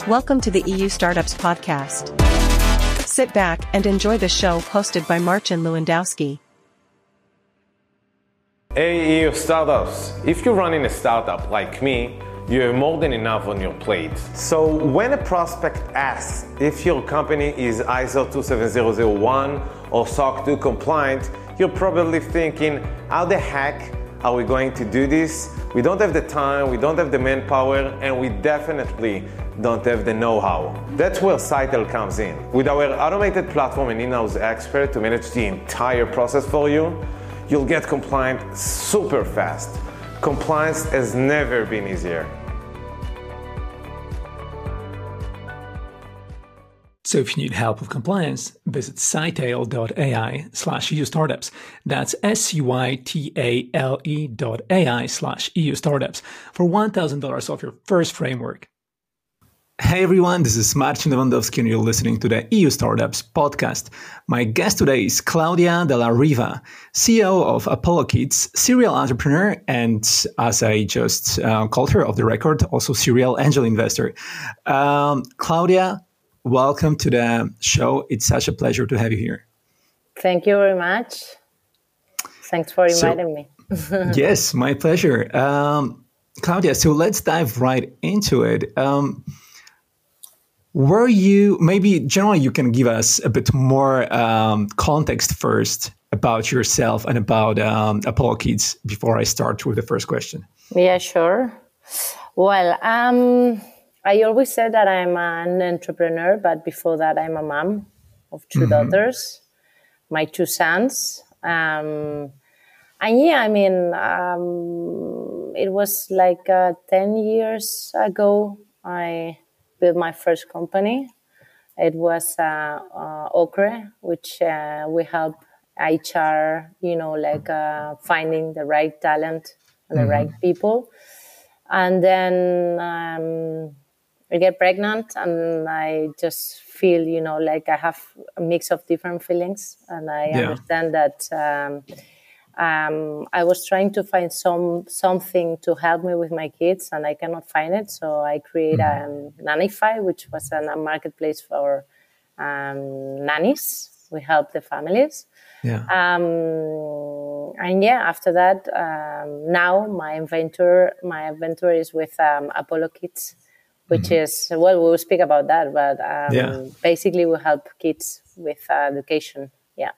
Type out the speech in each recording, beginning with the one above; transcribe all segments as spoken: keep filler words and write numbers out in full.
Welcome to the E U Startups Podcast. Sit back and enjoy the show hosted by Marcin Lewandowski. Hey E U Startups, if you're running a startup like me, you have more than enough on your plate. So when a prospect asks if your company is I S O two seven zero zero one or S O C two compliant, you're probably thinking, how the heck are we going to do this? We don't have the time, we don't have the manpower, and we definitely don't have the know-how. That's where Sitel comes in. With our automated platform and in-house expert to manage the entire process for you, you'll get compliant super fast. Compliance has never been easier. So if you need help with compliance, visit Sitel.ai slash EU Startups. That's S-C-Y-T-A-L-E dot A-I slash EU Startups for one thousand dollars off your first framework. Hey everyone, this is Marcin Lewandowski and you're listening to the E U Startups podcast. My guest today is Claudia Della Riva, C E O of Apollo Kids, serial entrepreneur, and as I just uh, called her off the record, also serial angel investor. Um, Claudia, welcome to the show. It's such a pleasure to have you here. Thank you very much. Thanks for inviting so, me. Yes, my pleasure. Um, Claudia, so let's dive right into it. Um, Were you, maybe generally you can give us a bit more um, context first about yourself and about um, Apollo Kids before I start with the first question? Yeah, sure. Well, um, I always said that I'm an entrepreneur, but before that I'm a mom of two mm-hmm. daughters, my two sons. Um, and yeah, I mean, um, it was like uh, ten years ago, I built my first company. It was uh, uh, Okre, which uh, we help H R, you know, like uh, finding the right talent and the mm-hmm. right people. And then um, I get pregnant and I just feel, you know, like I have a mix of different feelings. And I yeah. understand that um, Um, I was trying to find some something to help me with my kids, and I cannot find it. So I created mm-hmm. um, Nannyfy, which was a, a marketplace for um, nannies. We help the families. Yeah. Um, and yeah, after that, um, now my inventor, my inventor is with um, Apollo Kids, which mm-hmm. is, well, we'll speak about that, but um, yeah. basically we help kids with uh, education. Yeah.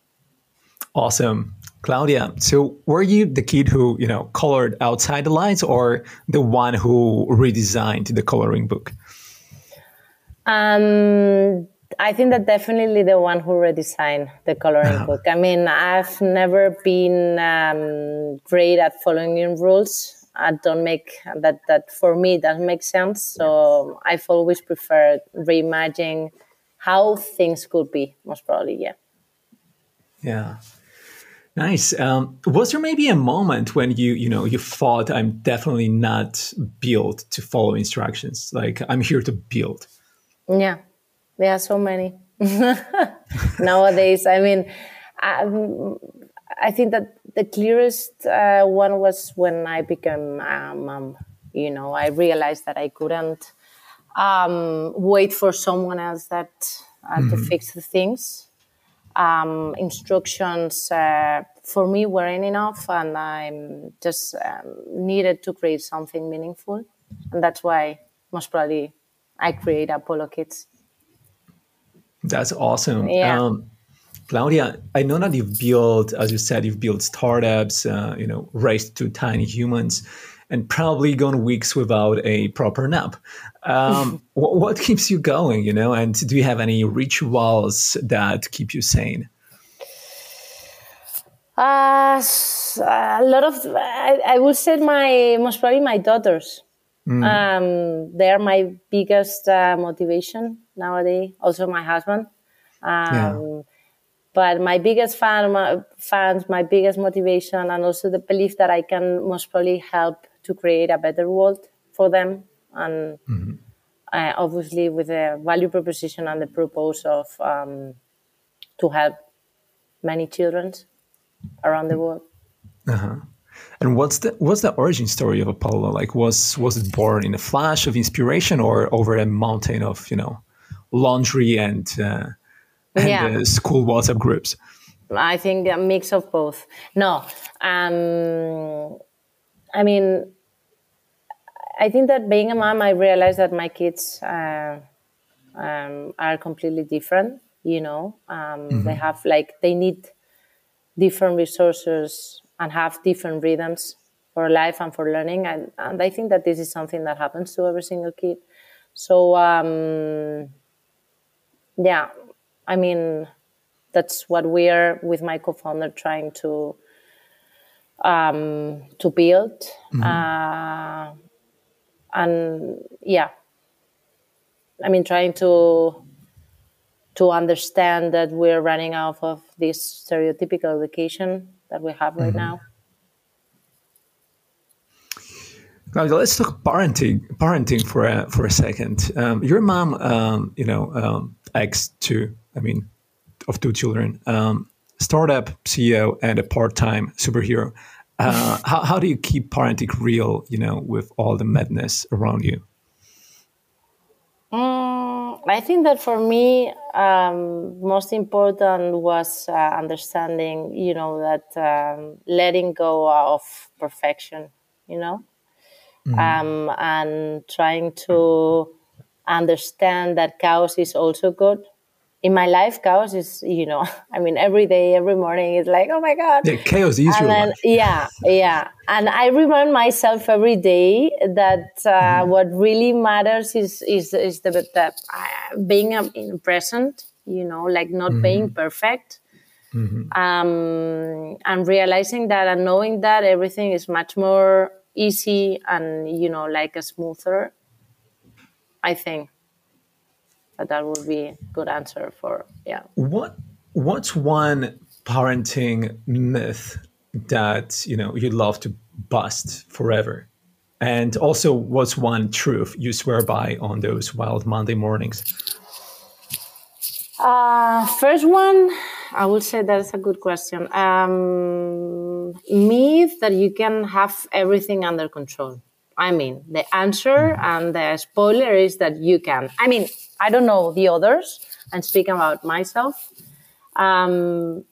Awesome. Claudia, so were you the kid who, you know, colored outside the lines or the one who redesigned the coloring book? Um, I think that definitely the one who redesigned the coloring uh-huh. book. I mean, I've never been um, great at following rules. I don't make that, that for me, doesn't make sense. So I've always preferred reimagining how things could be, most probably, yeah. Yeah. Nice. Um, was there maybe a moment when you, you know, you thought I'm definitely not built to follow instructions? Like I'm here to build. Yeah, there are so many nowadays. I mean, um, I think that the clearest uh, one was when I became a mom. You know, I realized that I couldn't um, wait for someone else that uh, mm-hmm. to fix the things. Um, instructions uh, for me weren't enough, and I just um, needed to create something meaningful, and that's why most probably I create Apollo Kids. That's awesome. Yeah. Um, Claudia, I know that you've built, as you said, you've built startups, uh, you know, raised two tiny humans, and probably gone weeks without a proper nap. Um, what, what keeps you going, you know, and do you have any rituals that keep you sane? Uh, a lot of, I, I would say my, most probably my daughters. Mm. Um, they are my biggest uh, motivation nowadays. Also my husband. Um, yeah. But my biggest fan, my fans, my biggest motivation, and also the belief that I can most probably help to create a better world for them. And mm-hmm. uh, obviously with the value proposition and the purpose of um, to help many children around the world. Uh-huh. And what's the what's the origin story of Apollo? Like, was was it born in a flash of inspiration or over a mountain of, you know, laundry and uh, and Yeah. uh, school WhatsApp groups? I think a mix of both. No, um, I mean, I think that being a mom, I realized that my kids uh, um, are completely different. You know, um, Mm-hmm. they have like they need different resources and have different rhythms for life and for learning, and, and I think that this is something that happens to every single kid. So um, yeah, I mean, that's what we are with my co-founder trying to um, to build. Mm-hmm. Uh, and yeah, I mean, trying to to understand that we're running out of this stereotypical education that we have right Mm-hmm. now. Now let's talk parenting. Parenting for a for a second. Um, your mom, um, you know, um, ex two. I mean, of two children, um, startup C E O and a part-time superhero. Uh, how how do you keep parenting real? You know, with all the madness around you. Mm, I think that for me, um, most important was uh, understanding, you know, that um, letting go of perfection, you know, Mm-hmm. um, and trying to understand that chaos is also good. In my life, chaos is, you know, I mean, every day, every morning, it's like, oh my God. Yeah, chaos is And your then, life. yeah, yeah. And I remind myself every day that uh, Mm-hmm. what really matters is is is the, the uh, being um, in present, you know, like not Mm-hmm. being perfect. Mm-hmm. Um, and realizing that and knowing that everything is much more easy and, you know, like a smoother, I think that that would be a good answer for, yeah. What what's one parenting myth that you know you'd love to bust forever? And also, what's one truth you swear by on those wild Monday mornings? Uh, first one, I would say that's a good question. Um, myth that you can have everything under control. I mean, the answer and the spoiler is that you can. I mean, I don't know the others. I'm speaking about myself. Um,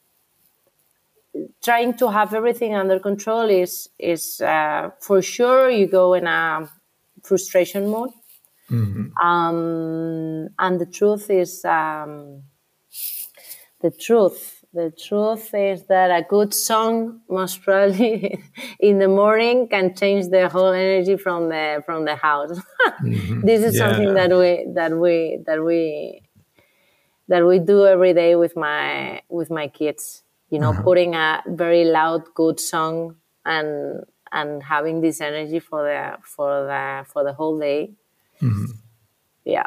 trying to have everything under control is is uh, for sure you go in a frustration mode. Mm-hmm. Um, and the truth is, um, the truth, the truth is that a good song, most probably in the morning, can change the whole energy from the from the house. Mm-hmm. This is Yeah. something that we that we that we that we do every day with my with my kids. You know, Uh-huh. putting a very loud, good song and and having this energy for the for the for the whole day. Mm-hmm. Yeah.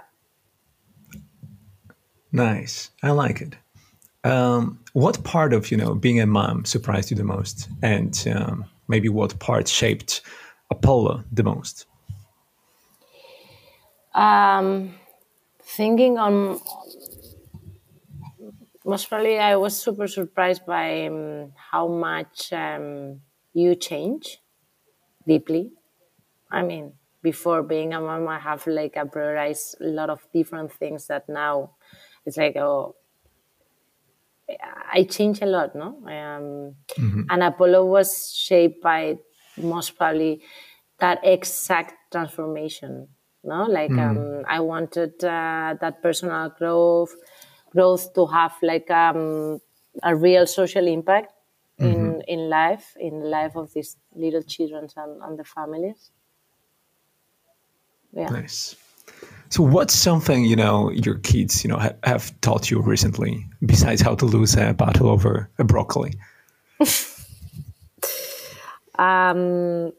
Nice. I like it. Um, what part of you know being a mom surprised you the most, and um, maybe what part shaped Apollo the most? Um, thinking on most probably, I was super surprised by um, how much um, you change deeply. I mean, before being a mom, I have like a prioritized a lot of different things that now it's like, oh, I change a lot, no? Um, Mm-hmm. and Apollo was shaped by most probably that exact transformation, no? Like um, I wanted uh, that personal growth, growth to have like um, a real social impact in Mm-hmm. in life, in the life of these little children and, and the families. Yeah. Nice. So, what's something you know your kids you know ha- have taught you recently besides how to lose a battle over a broccoli? Um,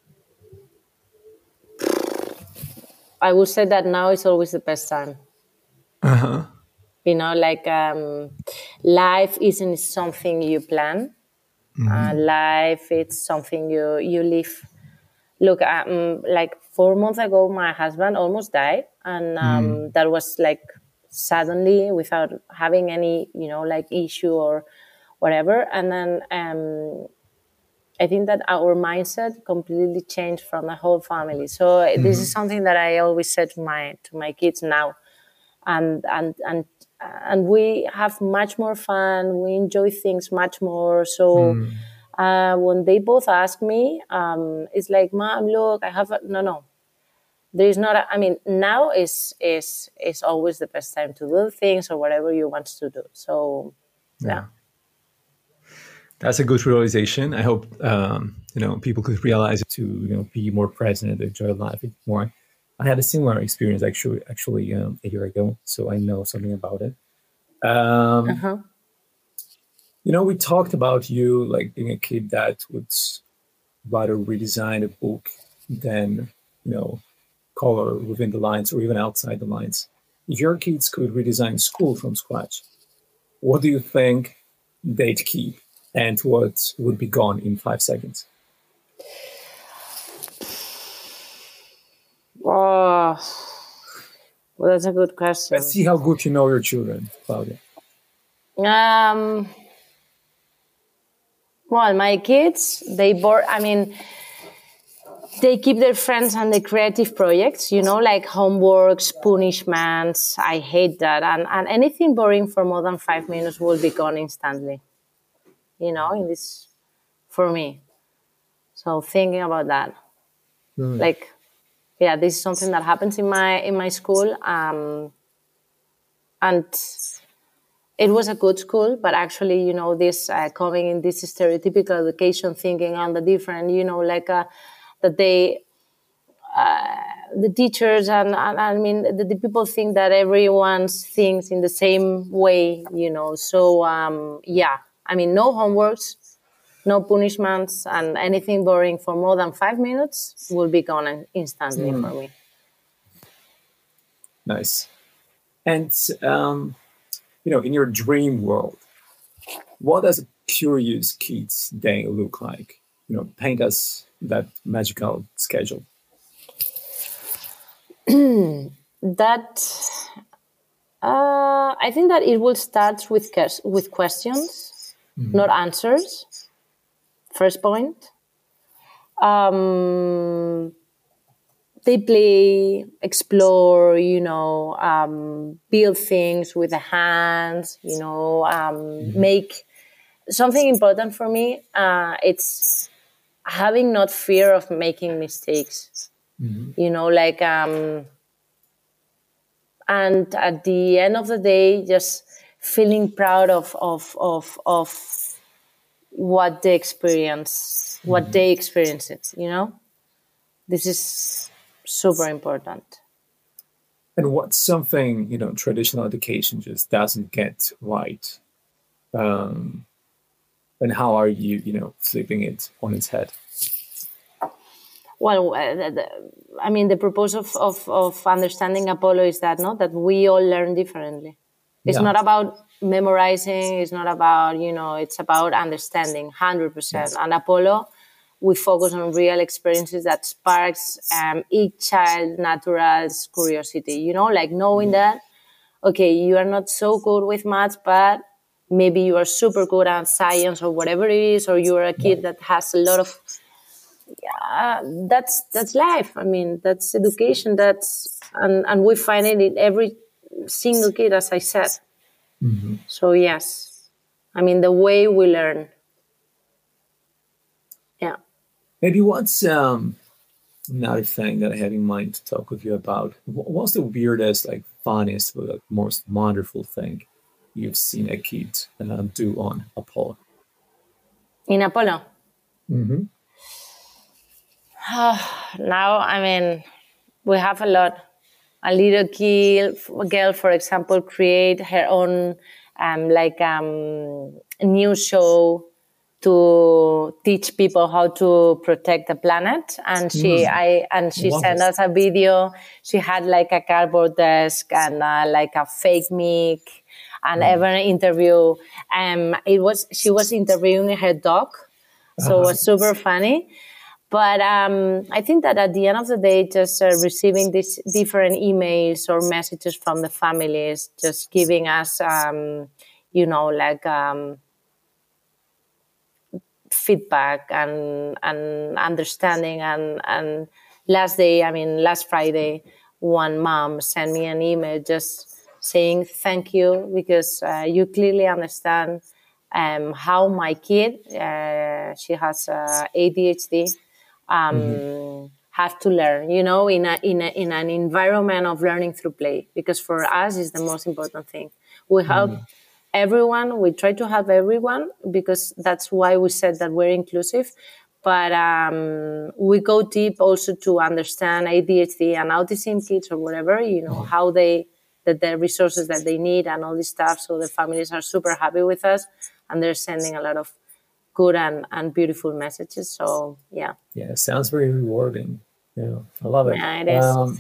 I would say that now is always the best time. Uh huh. You know, like um, life isn't something you plan. Uh, life it's something you you live. Look, um, like four months ago, my husband almost died, and um, that was like suddenly without having any, you know, like issue or whatever. And then um, I think that our mindset completely changed from the whole family. So mm-hmm. this is something that I always say to my to my kids now, and and and and we have much more fun. We enjoy things much more. So mm. uh, when they both ask me, um, it's like, Mom, look, I have a, no, no. There is not. A, I mean, now is is is always the best time to do things or whatever you want to do. So yeah. yeah. That's a good realization. I hope um, you know people could realize it to you know be more present and enjoy life more. I had a similar experience actually actually um, a year ago, so I know something about it. Um, uh-huh. You know, we talked about you like being a kid that would rather redesign a book than you know color within the lines or even outside the lines. If your kids could redesign school from scratch, what do you think they'd keep? And what would be gone in five seconds? Oh, well, that's a good question. Let's see how good you know your children, Claudia. Um, well, my kids, they bore, I mean, they keep their friends and the creative projects, you know, like homeworks, punishments. I hate that. And, and anything boring for more than five minutes will be gone instantly. You know, in this, for me. So thinking about that, mm. like, yeah, this is something that happens in my in my school, um, and it was a good school. But actually, you know, this uh, coming in this stereotypical education, thinking on the different, you know, like uh, that they, uh, the teachers and, and I mean, the, the people think that everyone thinks in the same way, you know. So um, yeah. I mean, no homeworks, no punishments, and anything boring for more than five minutes will be gone instantly mm. for me. Nice. And, um, you know, in your dream world, what does a curious kid's day look like? You know, paint us that magical schedule. that, uh, I think that it will start with with questions. Mm-hmm. Not answers. First point. Um, they play, explore, you know, um, build things with the hands, you know, um, mm-hmm. make something important for me. Uh, it's having not fear of making mistakes, mm-hmm. you know, like, um, and at the end of the day, just feeling proud of of of of what they experience, what mm-hmm. they experience it, you know? This is super important. And what's something, you know, traditional education just doesn't get right? Um, and how are you, you know, flipping it on its head? Well, uh, the, the, I mean, the purpose of, of, of understanding Apollo is that, no, that we all learn differently. It's yeah. not about memorizing. It's not about, you know, it's about understanding one hundred percent. Yes. And Apollo, we focus on real experiences that sparks um, each child's natural curiosity, you know, like knowing that, okay, you are not so good with maths, but maybe you are super good at science or whatever it is, or you are a kid that has a lot of, yeah, that's, that's life. I mean, that's education. That's, and, and we find it in every single kid, as I said. Mm-hmm. So yes, I mean, the way we learn. Yeah. Maybe what's um, another thing that I had in mind to talk with you about? What's the weirdest, like funniest, like, most wonderful thing you've seen a kid uh, do on Apollo? In Apollo? Mm-hmm. Now, I mean, we have a lot. A little kid, girl, for example, create her own um, like um, news show to teach people how to protect the planet. And she, mm. I, and she sent us a video. She had like a cardboard desk and uh, like a fake mic, and mm. ever an interview. Um, it was she was interviewing her dog, so uh-huh. it was super funny. But um, I think that at the end of the day, just uh, receiving these different emails or messages from the families, just giving us, um, you know, like um, feedback and and understanding. And and last day, I mean, last Friday, one mom sent me an email just saying thank you because uh, you clearly understand um, how my kid, uh, she has uh, A D H D, um, mm-hmm. have to learn, you know, in a, in a, in an environment of learning through play. Because for us, it's the most important thing. We help mm-hmm. everyone. We try to help everyone because that's why we said that we're inclusive. But um, we go deep also to understand A D H D and autism kids or whatever, you know, how they, that the resources that they need and all this stuff. So the families are super happy with us and they're sending a lot of good and, and beautiful messages. So, yeah. Yeah, it sounds very rewarding. Yeah, I love it. Yeah, it is. Um,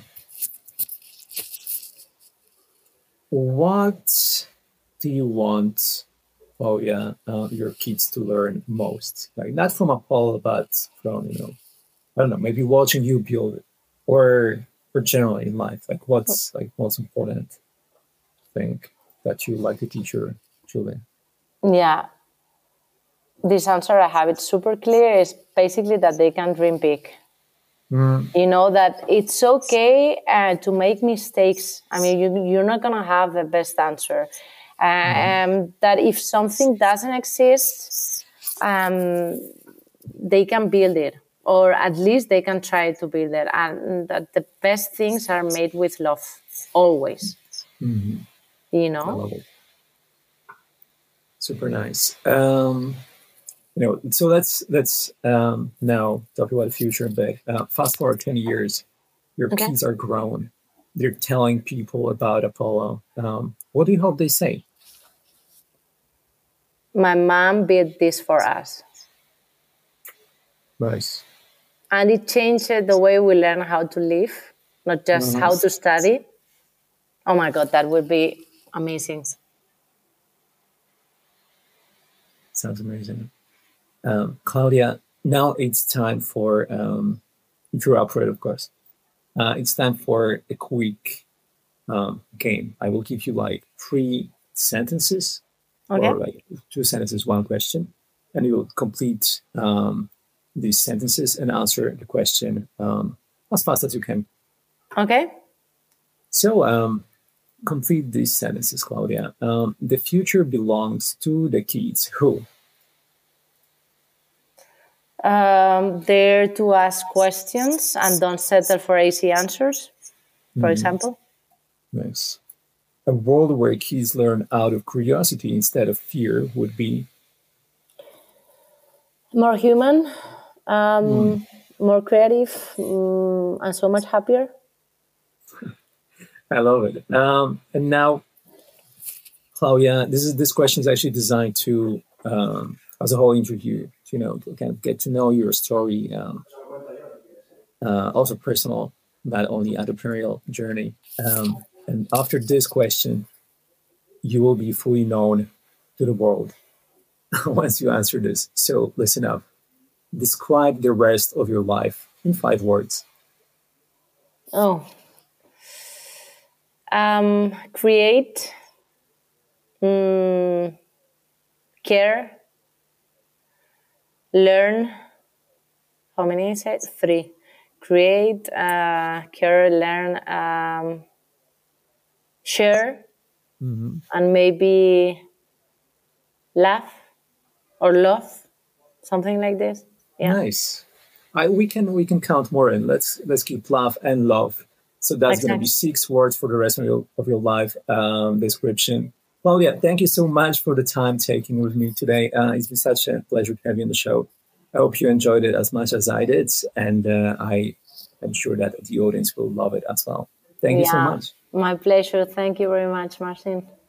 what do you want, oh yeah, uh, your kids to learn most? Like not from Apollo, but from, you know, I don't know, maybe watching you build it or... or generally in life, like what's like most important thing that you like to teach your children? Yeah, this answer I have it super clear is basically that they can dream big. Mm. You know, that it's okay uh, to make mistakes. I mean, you, you're not gonna have the best answer. Uh, mm. um, that if something doesn't exist, um, they can build it. Or at least they can try to build it. And that the best things are made with love, always. Mm-hmm. You know? I love it. Super nice. Um, you know, so let's let's um, now talk about the future a bit. Uh, fast forward twenty years, your okay. kids are grown. They're telling people about Apollo. Um, what do you hope they say? My mom built this for us. Nice. And it changed the way we learn how to live, not just mm-hmm. how to study. Oh my God, that would be amazing. Sounds amazing. Um, Claudia, now it's time for, um, if you're up for it, of course, uh, it's time for a quick um, game. I will give you like three sentences, okay. or like two sentences, one question, and you will complete um, these sentences and answer the question um, as fast as you can. Okay. So, um, complete these sentences, Claudia. Um, the future belongs to the kids who? Um, dare to ask questions and don't settle for easy answers, for mm. example. Nice. A world where kids learn out of curiosity instead of fear would be? More human, um, mm. more creative, um, and so much happier. I love it. Um, and now, Claudia, this is this question is actually designed to, um, as a whole interview, you know, to kind of get to know your story, um, uh, also personal, not only entrepreneurial journey. Um, and after this question, you will be fully known to the world once you answer this. So listen up. Describe the rest of your life in five words. Oh. Um, create, um, care, learn. How many is it? Three. Create, uh, care, learn, um, share, mm-hmm. and maybe laugh or love, something like this. Yeah. Nice. I, we can we can count more in. Let's let's keep laugh and love. So that's exactly. going to be six words for the rest of your of your life um, description. Well, yeah, thank you so much for the time taking with me today. Uh, it's been such a pleasure to have you on the show. I hope you enjoyed it as much as I did, and uh, I am sure that the audience will love it as well. Thank yeah, you so much. My pleasure. Thank you very much, Martin.